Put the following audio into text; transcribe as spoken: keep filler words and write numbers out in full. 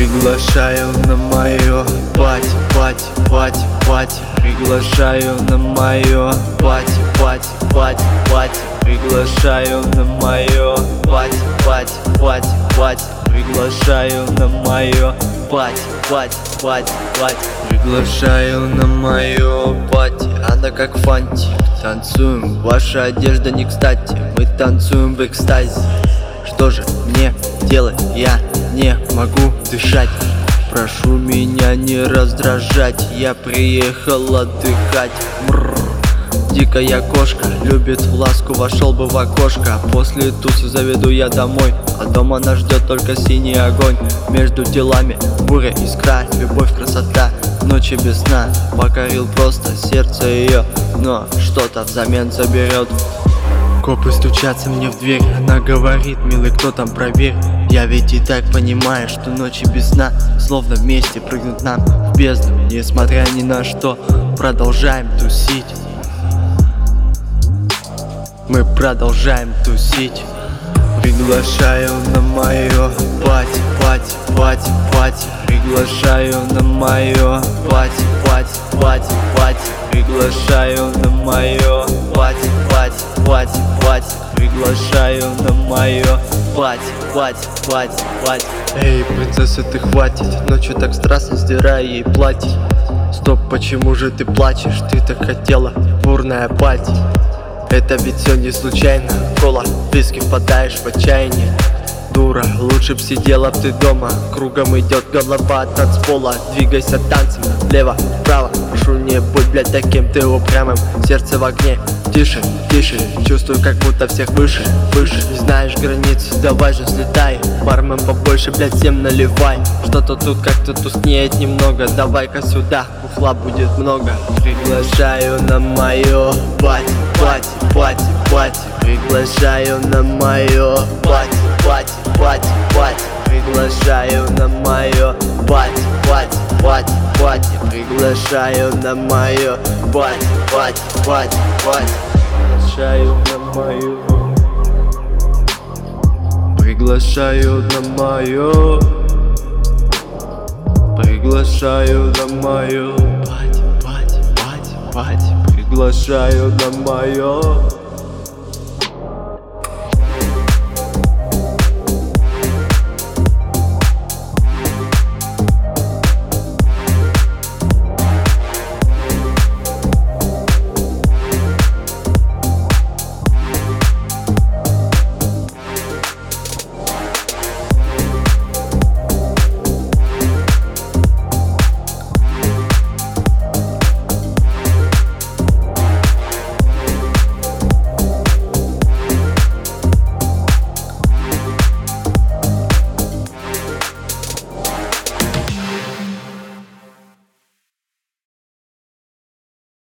Приглашаю на мое пати, пати, пати, пати. Приглашаю на мое пати, пати, пати, пати. Приглашаю на мое пати, пати, пати, пати. Приглашаю на мое пати, пати, пати, пати. Приглашаю на мое пати, она как фантик. Танцуем, ваша одежда не кстати. Мы танцуем в экстазе. Что же мне делать? Я не могу дышать. Прошу меня не раздражать. Я приехал отдыхать. Мррр. Дикая кошка любит ласку, вошел бы в окошко. После тусы заведу я домой, а дома нас ждет только синий огонь. Между делами буря, искра, любовь, красота. Ночи без сна, покорил просто сердце ее, но что-то взамен заберет. Копы стучатся мне в дверь, она говорит: милый, кто там, проверь. Я ведь и так понимаю, что ночи без сна словно вместе прыгнут нам в бездну. Несмотря ни на что, продолжаем тусить. Мы продолжаем тусить. Приглашаю на мое пати, пати, пати, пати. Приглашаю на мое пати, пати, пати, пати. Приглашаю на мое пати, пати, пати, пати. Приглашаю на мое пати, пати, пати, пати. Эй, принцесса, ты хватит, ночью так страстно сдирая ей платье. Стоп, почему же ты плачешь? Ты так хотела бурная пати. Это ведь все не случайно. Кола, виски, впадаешь в отчаяние. Дура, лучше б сидела б ты дома. Кругом идет голова от танцпола. Двигайся танцем, влево, вправо. Прошу, не будь, блядь, таким ты упрямым. Сердце в огне, тише, тише. Чувствую, как будто всех выше, выше. Не знаешь границ, давай же взлетай. Бармен побольше, блядь, всем наливай. Что-то тут как-то тускнеет немного. Давай-ка сюда, бухла будет много. Приглашаю на мое пати, пати, пати, пати. Приглашаю на мое пати, пати, пати, пати. Приглашаю на мое пати, пати, пати, пати. Приглашаю на мое пати, пати, пати, пати. Приглашаю на мое. Приглашаю на мое. Приглашаю на мое пати, пати, пати, пати. Приглашаю на мое.